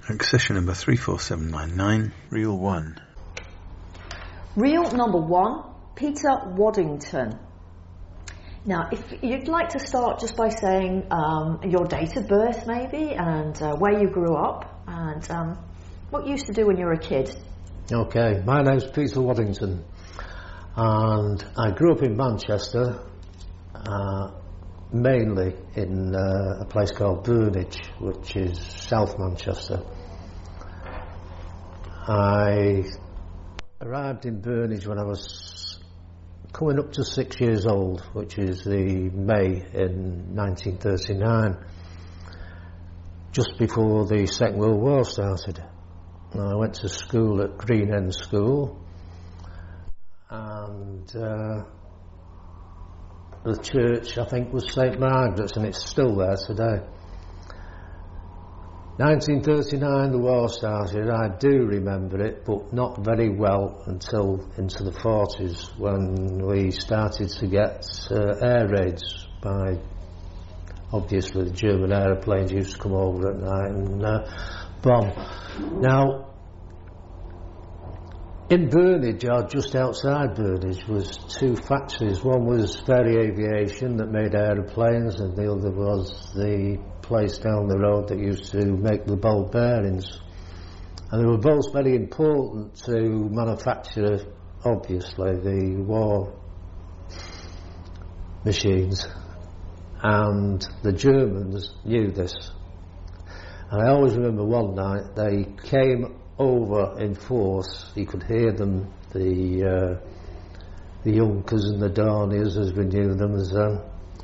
Accession number 34799, reel 1. Reel number 1, Peter Waddington. Now, if you'd like to start just by saying your date of birth maybe, and where you grew up, and what you used to do when you were a kid. Okay, my name's Peter Waddington, and I grew up in Manchester, mainly in a place called Burnage, which is South Manchester. I arrived in Burnage when I was coming up to 6 years old, which is the May in 1939, just before the Second World War started. I went to school at Green End School, and the church, I think, was St Margaret's, and it's still there today. 1939, the war started. I do remember it, but not very well until into the 40s, when we started to get air raids by, obviously, the German aeroplanes used to come over at night and bomb. Now, in Burnage, or just outside Burnage, was two factories. One was Fairey Aviation that made aeroplanes, and the other was the place down the road that used to make the ball bearings. And they were both very important to manufacture, obviously, the war machines. And the Germans knew this. And I always remember one night they came over in force. You could hear them, the Junkers and the Dorniers, as we knew them as then,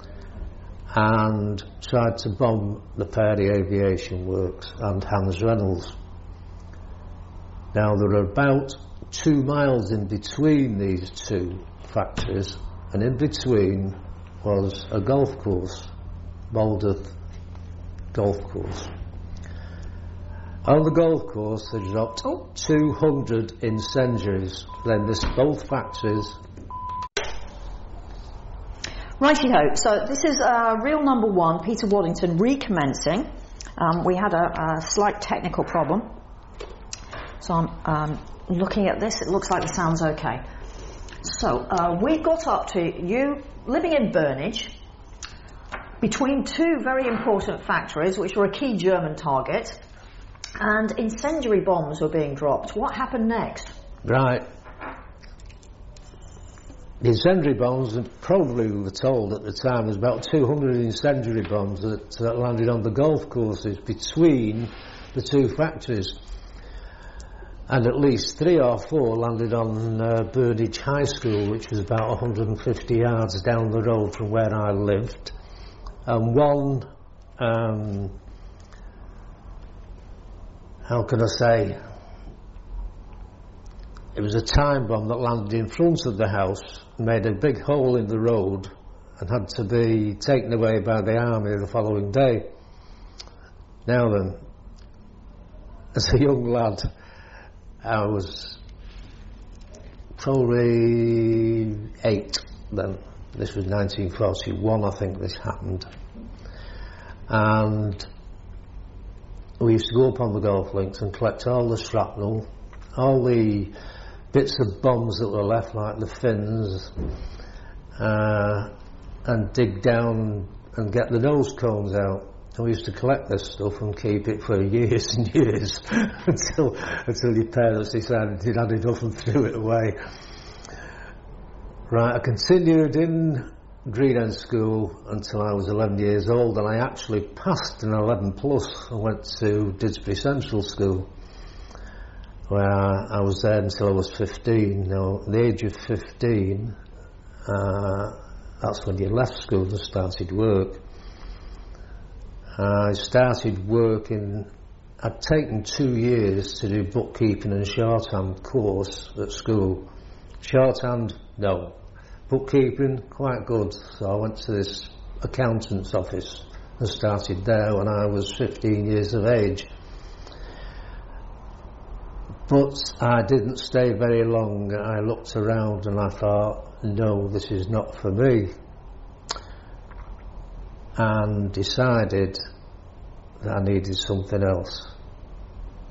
and tried to bomb the Fairey Aviation Works and Hans Reynolds. Now, there are about 2 miles in between these two factories, and in between was a golf course, Moldeth Golf Course. On the golf course, they dropped 200 incendiaries. Then both factories. Righty-ho, so this is reel number 1, Peter Waddington, recommencing. We had a slight technical problem. So I'm looking at this, it looks like the sound's okay. So we got up to you living in Burnage, between two very important factories, which were a key German target, and incendiary bombs were being dropped. What happened next? Right. The incendiary bombs, probably we were told at the time, was about 200 incendiary bombs that landed on the golf courses between the two factories. And at least 3 or 4 landed on Burnage High School, which was about 150 yards down the road from where I lived. And one, how can I say, it was a time bomb that landed in front of the house, made a big hole in the road, and had to be taken away by the army the following day. Now then, as a young lad, I was probably 8 then. This was 1941, I think this happened. And we used to go up on the golf links and collect all the shrapnel, all the bits of bombs that were left, like the fins, and dig down and get the nose cones out. And we used to collect this stuff and keep it for years and years until your parents decided you'd had enough and threw it away. Right, I continued in Green End School until I was 11 years old, and I actually passed an 11 plus and went to Didsbury Central School, where I was there until I was 15. Now, at the age of 15, that's when you left school and started work. I started working. I'd taken 2 years to do bookkeeping and shorthand course at school. Shorthand, no. Bookkeeping, quite good. So I went to this accountant's office and started there when I was 15 years of age. But I didn't stay very long. I looked around and I thought, no, this is not for me. And decided that I needed something else.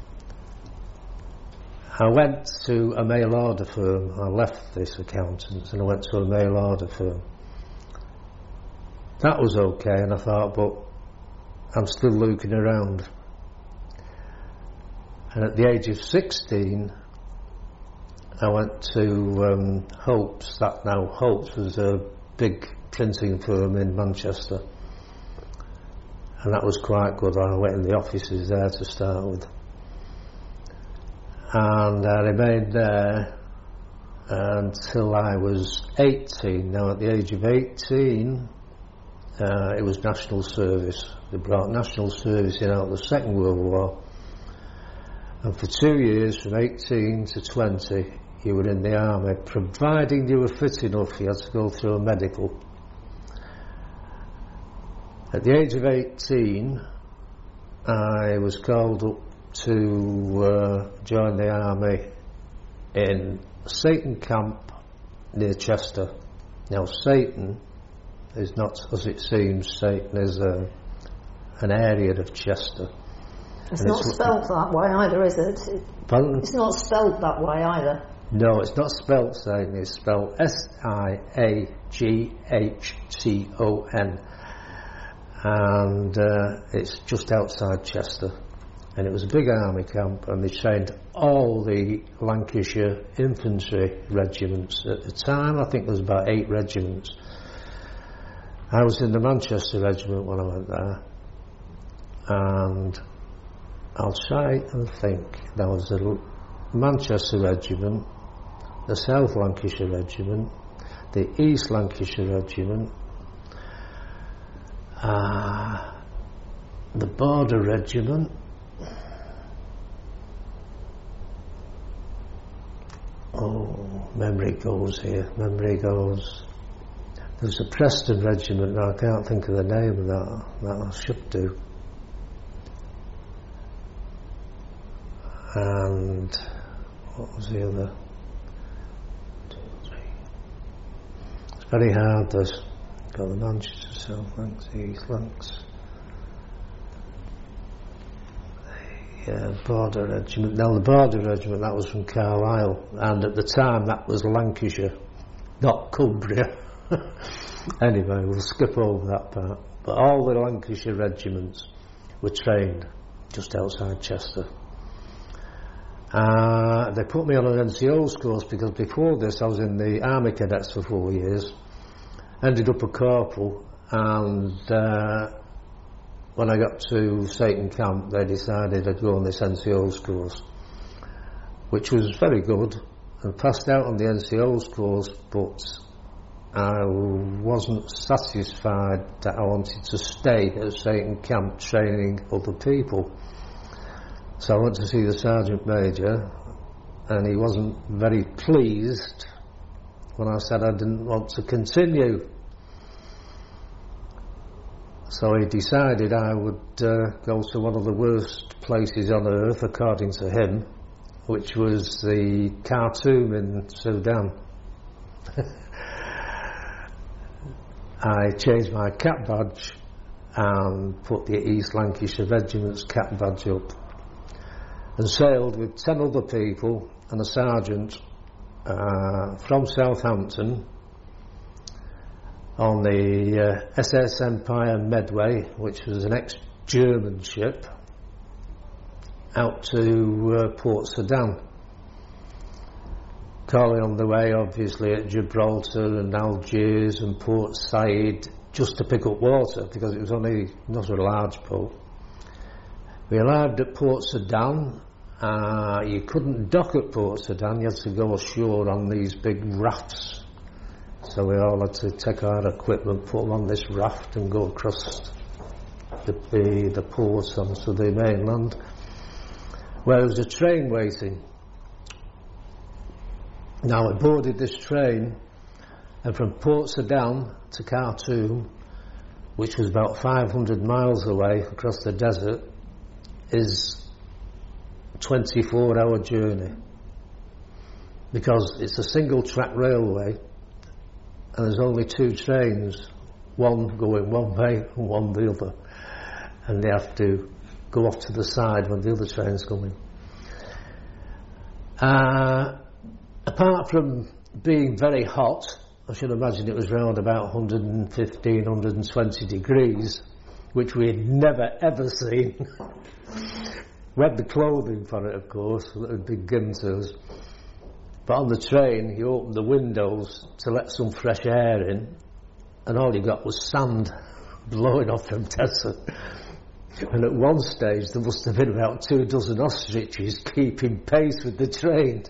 I went to a mail order firm. I left this accountant's and I went to a mail order firm. That was okay, and I thought, but I'm still looking around. And at the age of 16, I went to Hopes. That now Hopes was a big printing firm in Manchester, and that was quite good. I went in the offices there to start with, and I remained there until I was 18. Now at the age of 18, it was national service. They brought national service in out of the Second World War, and for 2 years, from 18 to 20, you were in the army. Providing you were fit enough, you had to go through a medical. At the age of 18, I was called up to join the army in Satan Camp near Chester. Now Satan is not as it seems. Satan is an area of Chester. It's not spelled that way either, is it? Pardon? It's not spelled that way either. No, it's not spelled Satan, it's spelled Siaghton. And it's just outside Chester. And it was a big army camp, and they trained all the Lancashire infantry regiments. At the time, I think there was about 8 regiments. I was in the Manchester regiment when I went there. And I'll try and think. There was the Manchester regiment, the South Lancashire regiment, the East Lancashire regiment, the Border regiment, memory goes here, memory goes. There's a Preston regiment, now I can't think of the name of that I should do. And what was the other? 2, 3. It's very hard, this. Got the Manchester, South Lancs, East Lancs. The Border Regiment. Now the Border Regiment, that was from Carlisle, and at the time that was Lancashire, not Cumbria. Anyway, we'll skip over that part. But all the Lancashire regiments were trained just outside Chester. They put me on an NCO's course because before this I was in the Army Cadets for 4 years, ended up a corporal, and when I got to Satan Camp they decided I'd go on this NCO's course, which was very good, and passed out on the NCO's course, but I wasn't satisfied that I wanted to stay at Satan Camp training other people. So I went to see the Sergeant Major, and he wasn't very pleased when I said I didn't want to continue. So he decided I would go to one of the worst places on earth, according to him, which was the Khartoum in Sudan. I changed my cap badge and put the East Lancashire Regiment's cap badge up, and sailed with 10 other people and a sergeant from Southampton on the SS Empire Medway, which was an ex-German ship, out to Port Sudan. Calling on the way, obviously, at Gibraltar and Algiers and Port Said, just to pick up water, because it was only not a large boat. We arrived at Port Sudan. You couldn't dock at Port Sudan, you had to go ashore on these big rafts. So we all had to take our equipment, put them on this raft and go across the port onto the mainland, where there was a train waiting. Now I boarded this train, and from Port Sudan to Khartoum, which was about 500 miles away across the desert, is a 24-hour journey, because it's a single track railway and there's only 2 trains, one going one way and one the other, and they have to go off to the side when the other train's coming. Apart from being very hot, I should imagine it was around about 115, 120 degrees, which we had never ever seen. We had the clothing for it, of course, that had been given to us. But on the train, you opened the windows to let some fresh air in, and all you got was sand blowing off from Tessa. And at one stage, there must have been about 24 ostriches keeping pace with the train,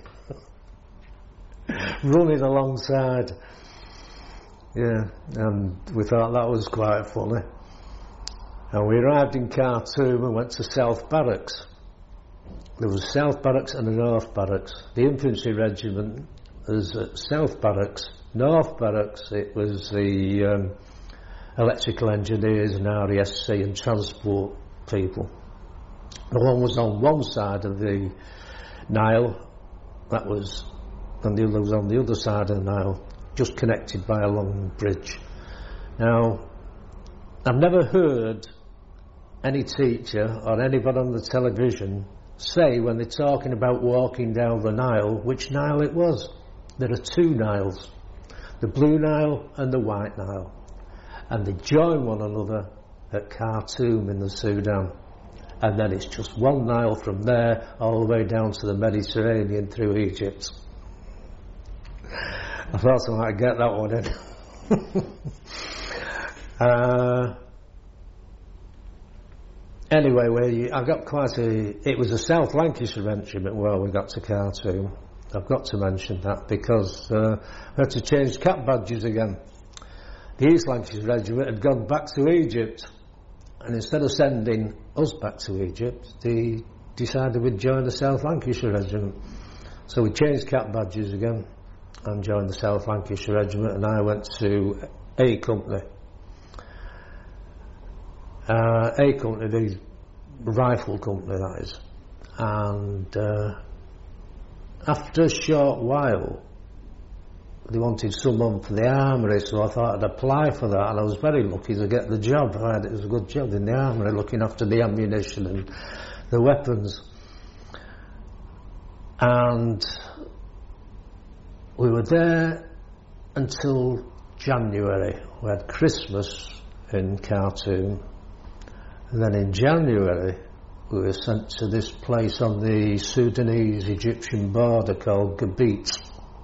running alongside. Yeah, and we thought that was quite funny. And we arrived in Khartoum and went to South Barracks. There was South Barracks and the North Barracks. The infantry regiment was at South Barracks. North Barracks, it was the electrical engineers and RESC and transport people. The one was on one side of the Nile, and the other was on the other side of the Nile, just connected by a long bridge. Now, I've never heard any teacher or anybody on the television say, when they're talking about walking down the Nile, which Nile it was. There are two Niles, the Blue Nile and the White Nile, and they join one another at Khartoum in the Sudan, and then it's just one Nile from there all the way down to the Mediterranean through Egypt. I thought I might get that one in. Anyway, I got it was a South Lancashire regiment where we got to Khartoum. I've got to mention that because we had to change cap badges again. The East Lancashire regiment had gone back to Egypt, and instead of sending us back to Egypt, they decided we'd join the South Lancashire regiment. So we changed cap badges again and joined the South Lancashire regiment, and I went to A Company. A Company, the rifle company that is. And after a short while, they wanted someone for the armoury, so I thought I'd apply for that, and I was very lucky to get the job. It was a good job in the armoury, looking after the ammunition and the weapons. And we were there until January. We had Christmas in Khartoum, and then in January we were sent to this place on the Sudanese-Egyptian border called Gabit.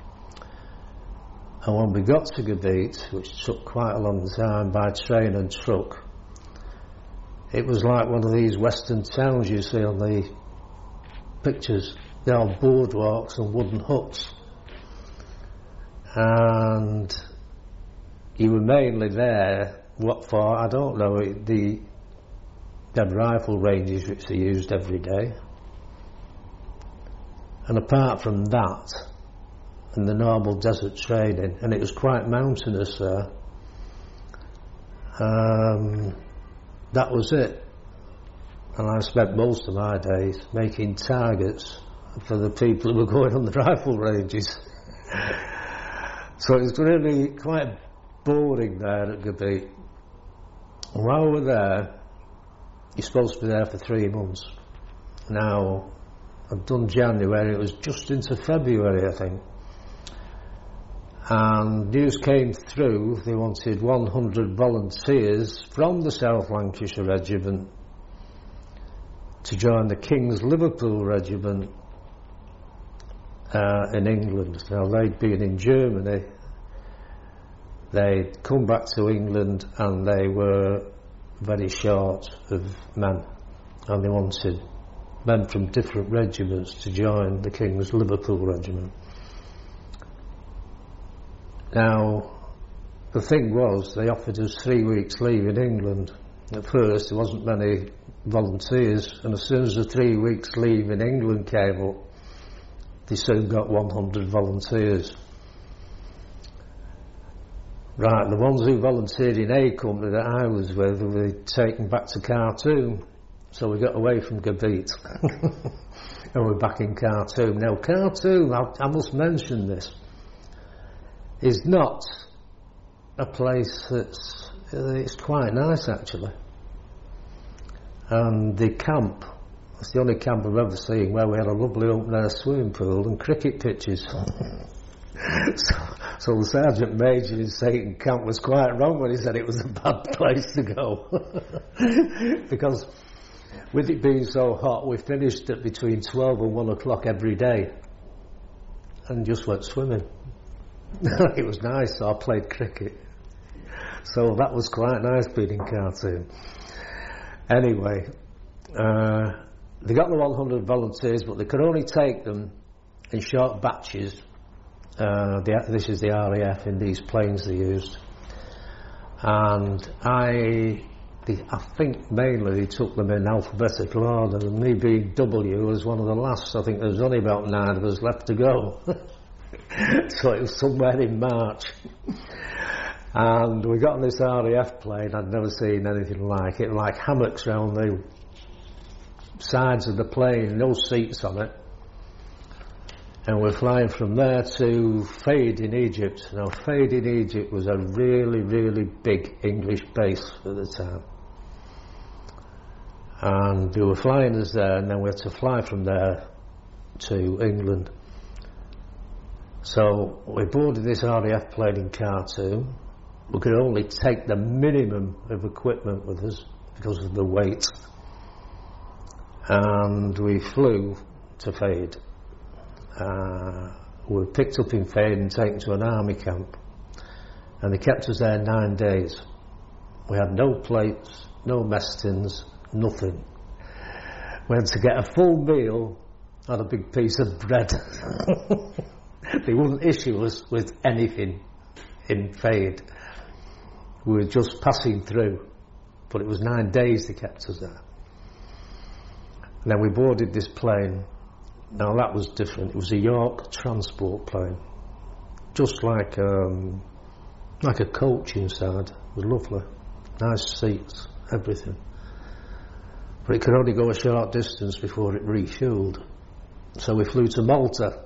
And when we got to Gabit, which took quite a long time by train and truck, it was like one of these western towns you see on the pictures. They're all boardwalks and wooden huts. And you were mainly there, what for, I don't know, the dead rifle ranges which they used every day. And apart from that, and the normal desert training, and it was quite mountainous there, that was it. And I spent most of my days making targets for the people who were going on the rifle ranges. So it was really quite boring there at Gabit. And while we were there, you're supposed to be there for 3 months. Now, I've done January, it was just into February, I think. And news came through, they wanted 100 volunteers from the South Lancashire Regiment to join the King's Liverpool Regiment in England. Now, they'd been in Germany, they'd come back to England, and they were very short of men, and they wanted men from different regiments to join the King's Liverpool Regiment. Now, the thing was, they offered us 3 weeks leave in England. At first there wasn't many volunteers, and as soon as the 3 weeks leave in England came up, they soon got 100 volunteers. Right, the ones who volunteered in A Company that I was with were taken back to Khartoum, so we got away from Gabit and we're back in Khartoum. Now Khartoum, I must mention this, is not a place it's quite nice actually. And the camp It's the only camp I've ever seen where we had a lovely open-air swimming pool and cricket pitches. So the Sergeant Major in Satan Camp was quite wrong when he said it was a bad place to go. Because with it being so hot, we finished at between 12 and 1 o'clock every day and just went swimming. It was nice, so I played cricket. So that was quite nice being in Khartoum. Anyway, they got the 100 volunteers, but they could only take them in short batches. This is the RAF in these planes they used. And I think mainly they took them in alphabetical order, and me being W was one of the last. I think there was only about 9 of us left to go. So it was somewhere in March. And we got on this RAF plane. I'd never seen anything like it. Like hammocks round the sides of the plane, no seats on it. And we're flying from there to Fayed in Egypt. Now, Fayed in Egypt was a really, really big English base at the time. And they were flying us there, and then we had to fly from there to England. So we boarded this RAF plane in Khartoum. We could only take the minimum of equipment with us because of the weight. And we flew to Fayed. We were picked up in Fayed and taken to an army camp, and they kept us there 9 days. We had no plates, no mess tins, nothing. We had to get a full meal and a big piece of bread. They wouldn't issue us with anything in Fayed. We were just passing through, but it was 9 days they kept us there. And then we boarded this plane. Now that was different. It was a York transport plane, just like a coach inside. It was lovely, nice seats, everything. But it could only go a short distance before it refueled. So we flew to Malta,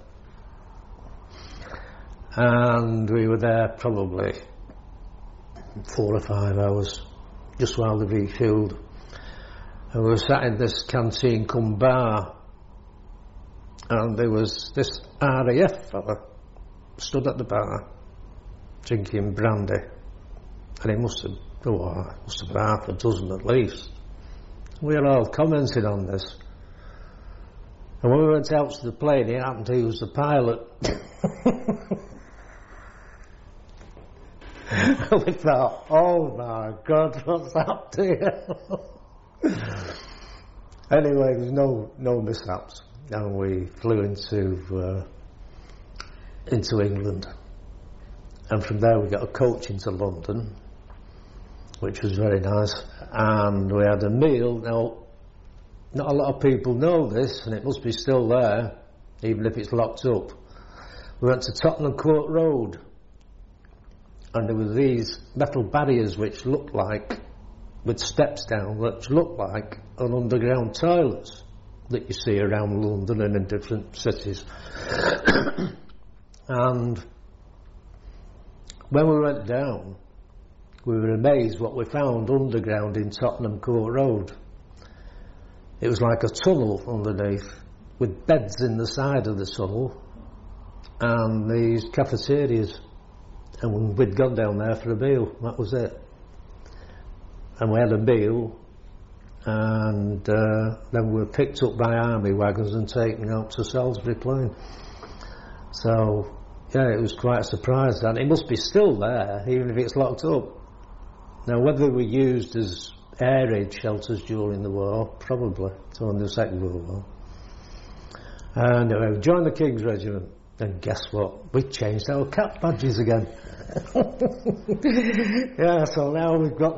and we were there probably 4 or 5 hours, just while they refueled. And we were sat in this canteen cum bar. And there was this RAF fella stood at the bar drinking brandy, and he must have been half a dozen at least. We were all commenting on this, and when we went out to the plane, it happened he was the pilot. And we thought, oh my God, what's happened here? Anyway, there's no mishaps. And we flew into England, and from there we got a coach into London, which was very nice. And we had a meal. Now, not a lot of people know this, and it must be still there, even if it's locked up. We went to Tottenham Court Road, and there were these metal barriers which looked like, with steps down, which looked like an underground toilets that you see around London and in different cities. And when we went down, we were amazed what we found underground in Tottenham Court Road. It was like a tunnel underneath, with beds in the side of the tunnel, and these cafeterias. And we'd gone down there for a meal, that was it. And we had a meal, and then we were picked up by army wagons and taken out to Salisbury Plain. So, yeah, it was quite a surprise, and it must be still there, even if it's locked up. Now, whether they were used as air raid shelters during the war, probably, during the Second World War. And we joined the King's Regiment, and guess what? We changed our cap badges again. Yeah, so now we've got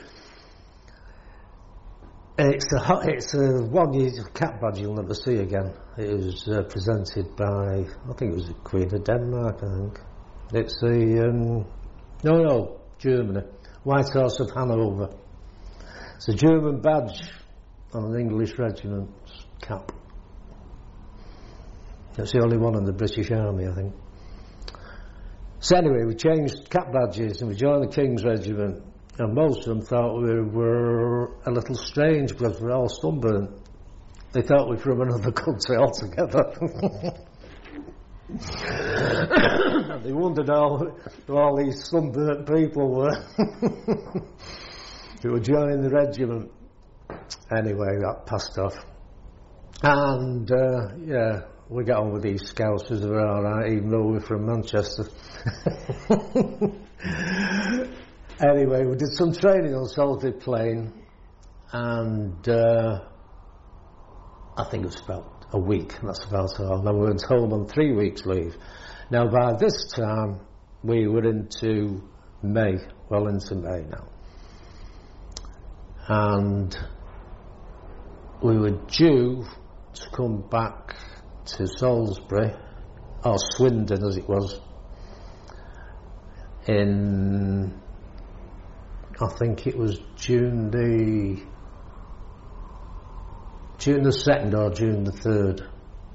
it's a one-year cap badge you'll never see again. It was presented by, I think it was the Queen of Denmark, I think. It's the, Germany. White Horse of Hanover. It's a German badge on an English regiment's cap. It's the only one in the British Army, I think. So anyway, we changed cap badges and we joined the King's Regiment, and most of them thought we were a little strange because we're all sunburnt. They thought we were from another country altogether. And they wondered who all these sunburnt people were who were joining the regiment. Anyway, that passed off. And, yeah, we got on with these Scousers, they were alright, even though we're from Manchester. Anyway, we did some training on Salisbury Plain, and I think it was about a week, that's about all. Then we went home on 3 weeks' leave. Now, by this time, we were into May, well into May now. And we were due to come back to Salisbury, or Swindon as it was, in, I think it was June the 2nd or June the 3rd.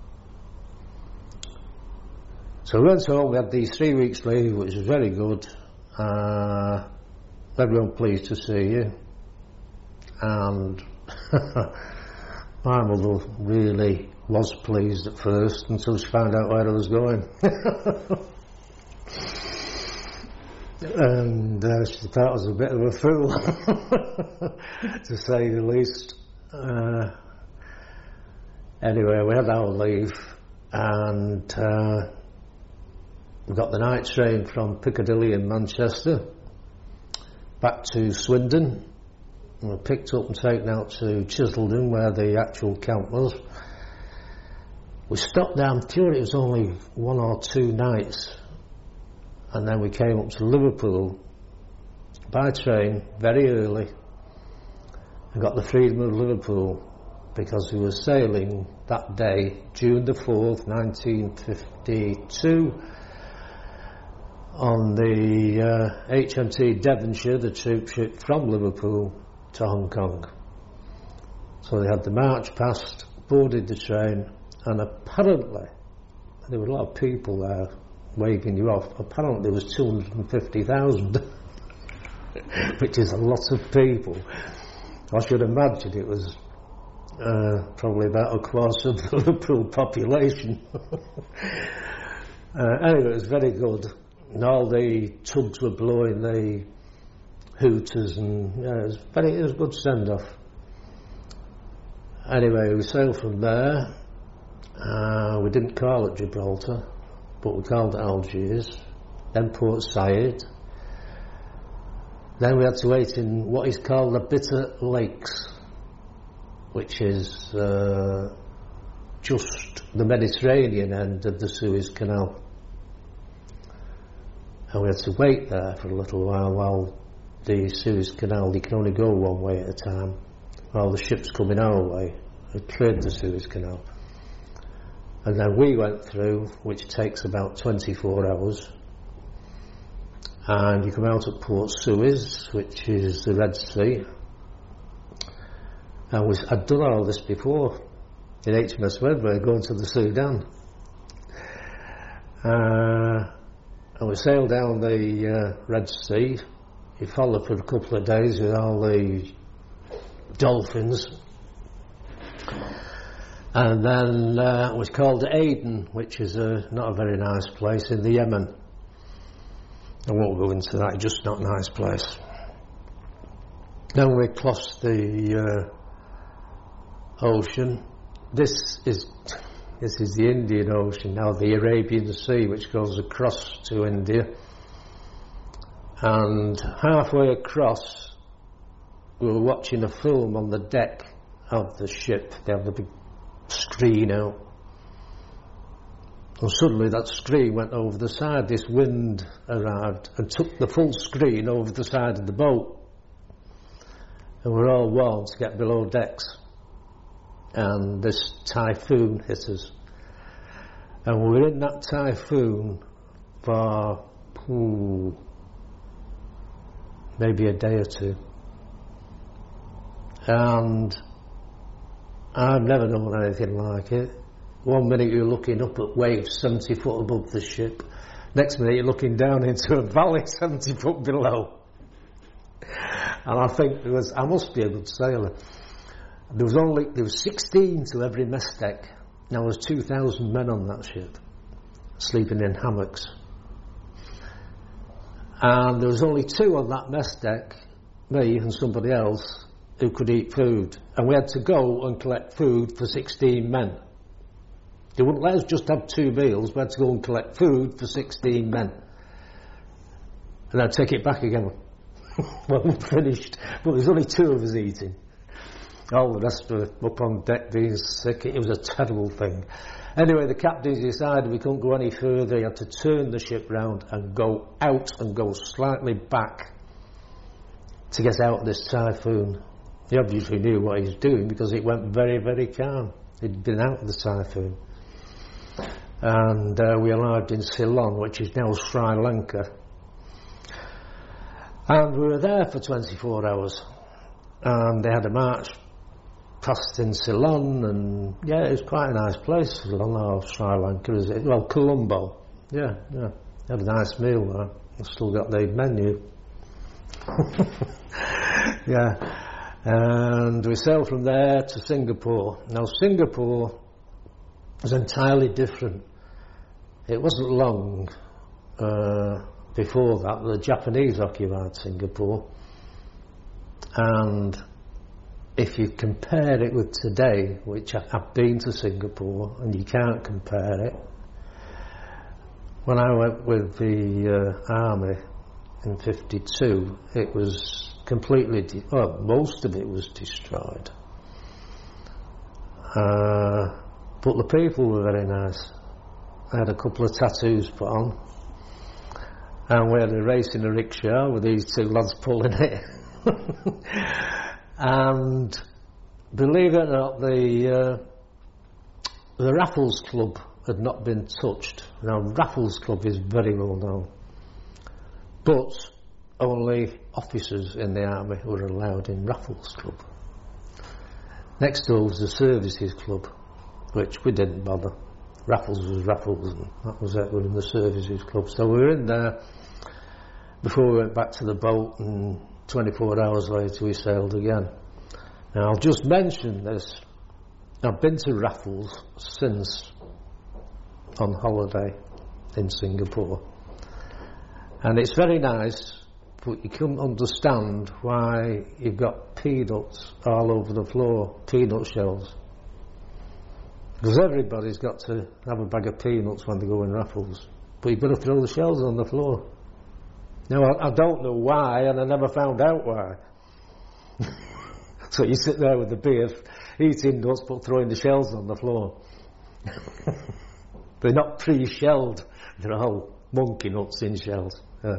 So we went home, we had these 3 weeks leave, which was very good. Everyone pleased to see you. And my mother really was pleased at first until she found out where I was going. And she thought I was a bit of a fool, to say the least. Anyway, we had our leave, and we got the night train from Piccadilly in Manchester back to Swindon. We were picked up and taken out to Chiseldon, where the actual camp was. We stopped down, sure it was only 1 or 2 nights, and then we came up to Liverpool by train very early and got the freedom of Liverpool, because we were sailing that day, June the 4th, 1952, on the HMT Devonshire, the troop ship from Liverpool to Hong Kong. So they had the march past, boarded the train, and apparently there were a lot of people there waving you off. Apparently there was 250,000, which is a lot of people. I should imagine it was probably about a quarter of the Liverpool population. Anyway, it was very good. And all the tugs were blowing the hooters, and yeah, it was a good send-off. Anyway, we sailed from there. We didn't call at Gibraltar, but we called at Algiers, then Port Said. Then we had to wait in what is called the Bitter Lakes, which is just the Mediterranean end of the Suez Canal. And we had to wait there for a little while the Suez Canal, you can only go one way at a time, while the ships coming our way had cleared the Suez Canal. And then we went through, which takes about 24 hours, and you come out at Port Suez, which is the Red Sea. And I'd done all this before in HMS Medway, going to the Sudan. And we sailed down the Red Sea. You followed for a couple of days with all the dolphins. And then it was called Aden, which is not a very nice place in the Yemen. I won't go into that, it's just not a nice place. Then we crossed the ocean. This is the Indian Ocean, now the Arabian Sea, which goes across to India. And halfway across, we were watching a film on the deck of the ship. They have the big screen out. And suddenly that screen went over the side. This wind arrived and took the full screen over the side of the boat. And we're all warned to get below decks. And this typhoon hit us. And we were in that typhoon for maybe a day or two. And I've never known anything like it. 1 minute you're looking up at waves 70 foot above the ship. Next minute you're looking down into a valley 70 foot below. And I think I must be a good sailor. There was 16 to every mess deck. Now there was 2,000 men on that ship, sleeping in hammocks. And there was only 2 on that mess deck, me and somebody else, who could eat food. And we had to go and collect food for 16 men. They wouldn't let us just have 2 meals, we had to go and collect food for 16 men. And then take it back again when we finished. But there's only 2 of us eating. All the rest were up on deck being sick. It was a terrible thing. Anyway, the captains decided we couldn't go any further. He had to turn the ship round and go out and go slightly back to get out of this typhoon. He obviously knew what he was doing because it went very, very calm. He'd been out of the typhoon. And we arrived in Ceylon, which is now Sri Lanka. And we were there for 24 hours. And they had a march past in Ceylon, and yeah, it was quite a nice place. Ceylon or Sri Lanka, is it? Well, Colombo. Yeah. Had a nice meal there. I've still got the menu. Yeah. And we sailed from there to Singapore. Now, Singapore was entirely different. It wasn't long before that the Japanese occupied Singapore. And if you compare it with today, which I've been to Singapore, and you can't compare it, when I went with the army in 52, it was completely, most of it was destroyed. But the people were very nice. I had a couple of tattoos put on, and we had a race in a rickshaw with these 2 lads pulling it. And believe it or not, the Raffles Club had not been touched. Now, Raffles Club is very well known, but only officers in the army were allowed in Raffles Club. Next door was the Services Club, which we didn't bother. Raffles was Raffles, and that was it. We were in the Services Club. So we were in there before we went back to the boat, and 24 hours later we sailed again. Now, I'll just mention this. I've been to Raffles since on holiday in Singapore, and it's very nice, but you couldn't understand why you've got peanuts all over the floor, peanut shells, because everybody's got to have a bag of peanuts when they go in Raffles, but you've got to throw the shells on the floor. Now, I don't know why, and I never found out why. So you sit there with the beer, eating nuts, but throwing the shells on the floor. They're not pre-shelled. They're all monkey nuts in shells. Yeah.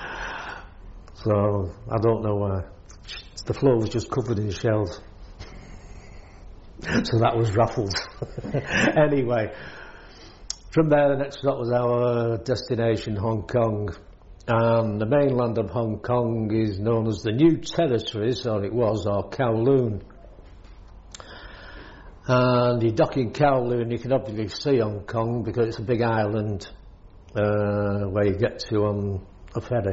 So, I don't know why. The floor was just covered in shells. So that was Raffles. Anyway, from there, the next stop was our destination, Hong Kong. And the mainland of Hong Kong is known as the New Territories, or it was, or Kowloon. And you dock in Kowloon, you can obviously see Hong Kong because it's a big island where you get to on a ferry.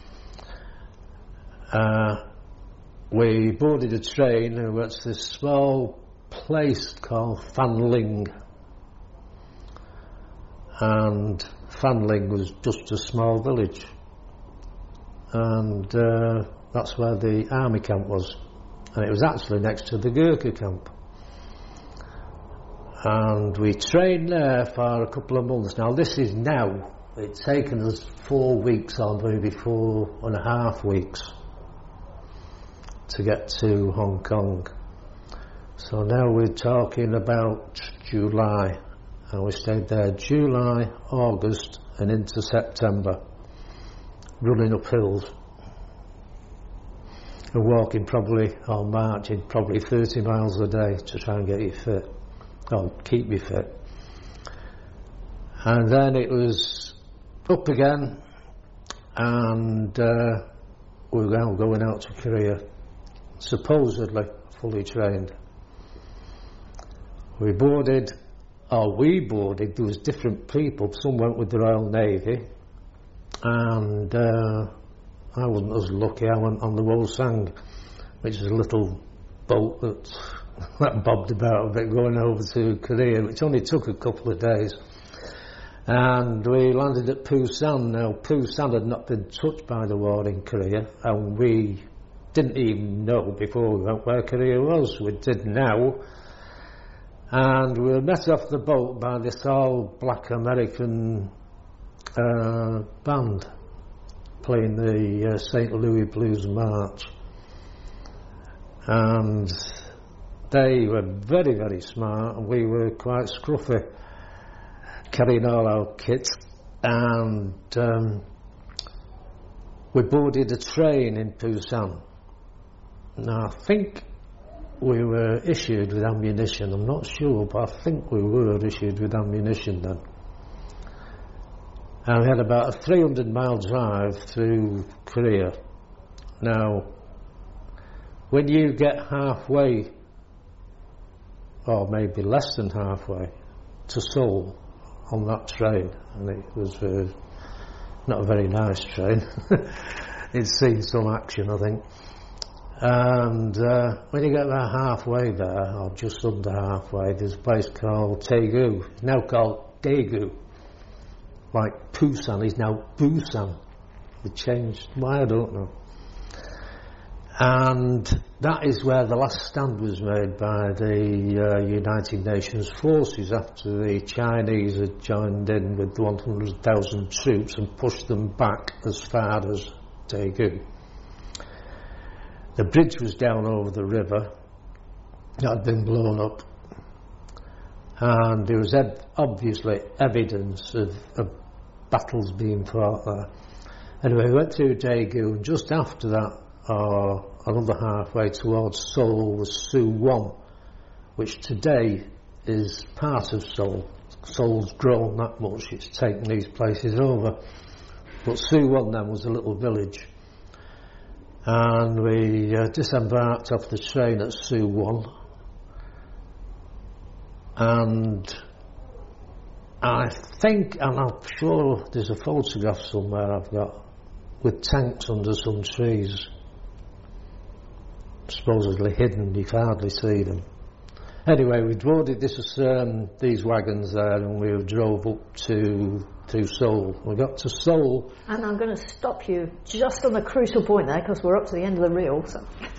We boarded a train and went to this small place called Fanling. And Fanling was just a small village. And that's where the army camp was. And it was actually next to the Gurkha camp. And we trained there for a couple of months. Now, this is now, it's taken us 4 weeks or maybe 4.5 weeks to get to Hong Kong. So now we're talking about July. And we stayed there July, August and into September, running up hills and walking probably, or marching probably 30 miles a day to try and get you fit, or keep me fit. And then it was up again, and we were now going out to Korea, supposedly fully trained. We boarded, there was different people. Some went with the Royal Navy, and I wasn't as lucky. I went on the Worsang, which is a little boat that that bobbed about a bit going over to Korea, which only took a couple of days. And we landed at Busan. Now, Busan had not been touched by the war in Korea, and we didn't even know before we went where Korea was. We did now. And we were met off the boat by this all-black American band playing the St. Louis Blues March. And they were very, very smart, and we were quite scruffy, carrying all our kit. And we boarded a train in Busan. Now, I think we were issued with ammunition. I'm not sure, but I think we were issued with ammunition then. And we had about a 300-mile drive through Korea. Now, when you get halfway, or maybe less than halfway, to Seoul on that train, and it was not a very nice train. It's seen some action, I think. And when you get about halfway there, or just under halfway, there's a place called Daegu. It's now called Daegu. Like Busan is now Busan. They changed, why I don't know. And that is where the last stand was made by the United Nations forces after the Chinese had joined in with 100,000 troops and pushed them back as far as Daegu. The bridge was down over the river. It had been blown up. And there was obviously evidence of battles being fought there. Anyway, we went through Daegu, and just after that, another halfway towards Seoul, was Suwon, which today is part of Seoul. Seoul's grown that much, it's taken these places over. But Suwon then was a little village. And we disembarked off the train at Suwon. And I think, and I'm sure there's a photograph somewhere I've got, with tanks under some trees, supposedly hidden, you can hardly see them. Anyway, we boarded these wagons there, and we drove up to Seoul. We got to Seoul. And I'm going to stop you just on the crucial point there, because we're up to the end of the reel. So.